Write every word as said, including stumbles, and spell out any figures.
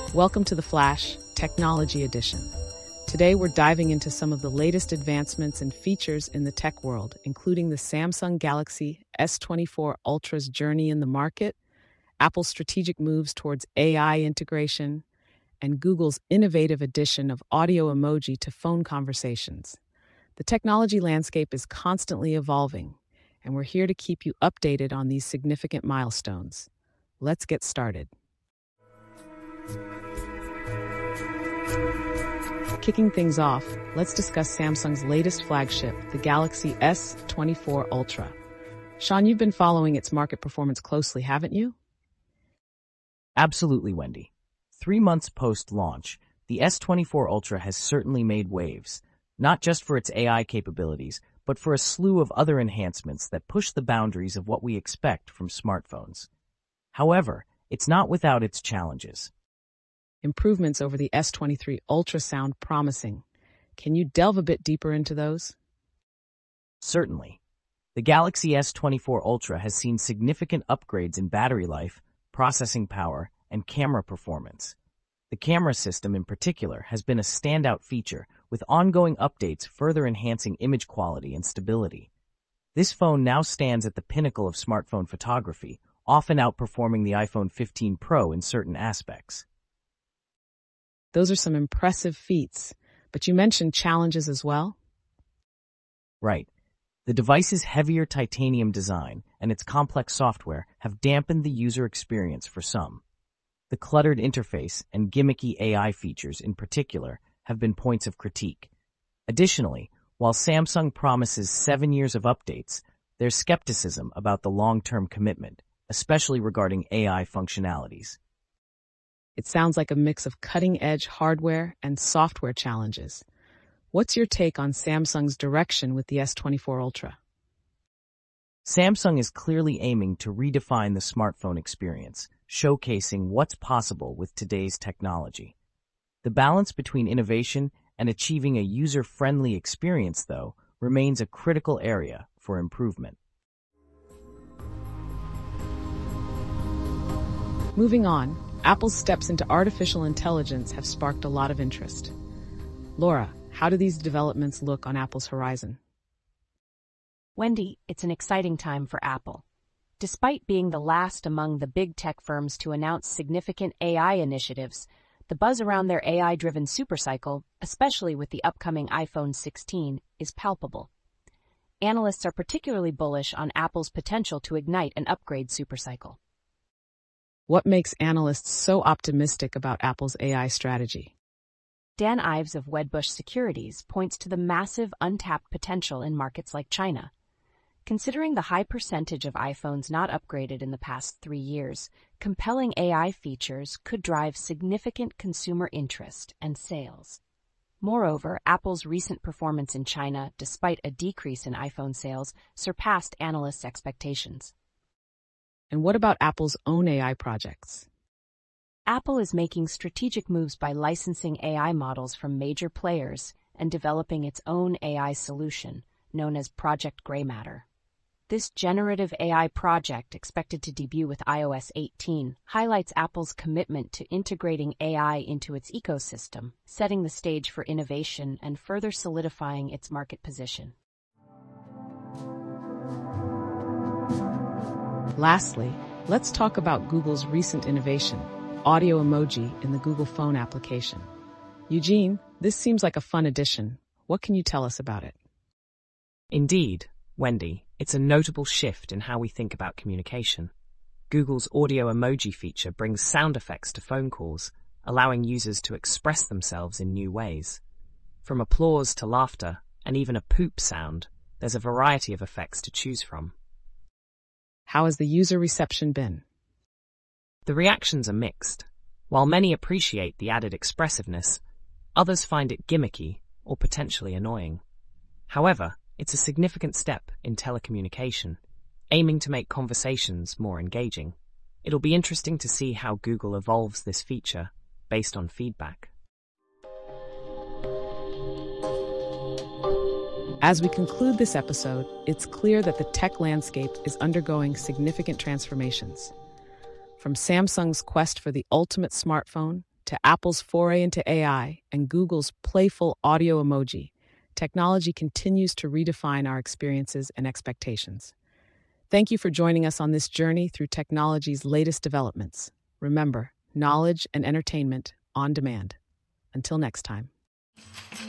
Welcome to The Flash, Technology Edition. Today we're diving into some of the latest advancements and features in the tech world, including the Samsung Galaxy S twenty-four Ultra's journey in the market, Apple's strategic moves towards A I integration, and Google's innovative addition of audio emoji to phone conversations. The technology landscape is constantly evolving, and we're here to keep you updated on these significant milestones. Let's get started. Kicking things off, let's discuss Samsung's latest flagship, the Galaxy S twenty-four Ultra. Sean, you've been following its market performance closely, haven't you? Absolutely, Wendy. Three months post-launch, the S twenty-four Ultra has certainly made waves, not just for its A I capabilities, but for a slew of other enhancements that push the boundaries of what we expect from smartphones. However, it's not without its challenges. Improvements over the S twenty-three Ultra sound promising. Can you delve a bit deeper into those? Certainly. The Galaxy S twenty-four Ultra has seen significant upgrades in battery life, processing power, and camera performance. The camera system in particular has been a standout feature, with ongoing updates further enhancing image quality and stability. This phone now stands at the pinnacle of smartphone photography, often outperforming the iPhone fifteen Pro in certain aspects. Those are some impressive feats, but you mentioned challenges as well? Right. The device's heavier titanium design and its complex software have dampened the user experience for some. The cluttered interface and gimmicky A I features in particular have been points of critique. Additionally, while Samsung promises seven years of updates, there's skepticism about the long-term commitment, especially regarding A I functionalities. It sounds like a mix of cutting-edge hardware and software challenges. What's your take on Samsung's direction with the S twenty-four Ultra? Samsung is clearly aiming to redefine the smartphone experience, showcasing what's possible with today's technology. The balance between innovation and achieving a user-friendly experience, though, remains a critical area for improvement. Moving on, Apple's steps into artificial intelligence have sparked a lot of interest. Laura, how do these developments look on Apple's horizon? Wendy, it's an exciting time for Apple. Despite being the last among the big tech firms to announce significant A I initiatives, the buzz around their A I-driven supercycle, especially with the upcoming iPhone sixteen, is palpable. Analysts are particularly bullish on Apple's potential to ignite an upgrade supercycle. What makes analysts so optimistic about Apple's A I strategy? Dan Ives of Wedbush Securities points to the massive untapped potential in markets like China. Considering the high percentage of iPhones not upgraded in the past three years, compelling A I features could drive significant consumer interest and sales. Moreover, Apple's recent performance in China, despite a decrease in iPhone sales, surpassed analysts' expectations. And what about Apple's own A I projects? Apple is making strategic moves by licensing A I models from major players and developing its own A I solution, known as Project Grey Matter. This generative A I project, expected to debut with i O S eighteen, highlights Apple's commitment to integrating A I into its ecosystem, setting the stage for innovation and further solidifying its market position. Lastly, let's talk about Google's recent innovation, audio emoji in the Google Phone application. Eugene, this seems like a fun addition. What can you tell us about it? Indeed, Wendy, it's a notable shift in how we think about communication. Google's audio emoji feature brings sound effects to phone calls, allowing users to express themselves in new ways. From applause to laughter, and even a poop sound, there's a variety of effects to choose from. How has the user reception been? The reactions are mixed. While many appreciate the added expressiveness, others find it gimmicky or potentially annoying. However, it's a significant step in telecommunication, aiming to make conversations more engaging. It'll be interesting to see how Google evolves this feature based on feedback. As we conclude this episode, it's clear that the tech landscape is undergoing significant transformations. From Samsung's quest for the ultimate smartphone to Apple's foray into A I and Google's playful audio emoji, technology continues to redefine our experiences and expectations. Thank you for joining us on this journey through technology's latest developments. Remember, knowledge and entertainment on demand. Until next time.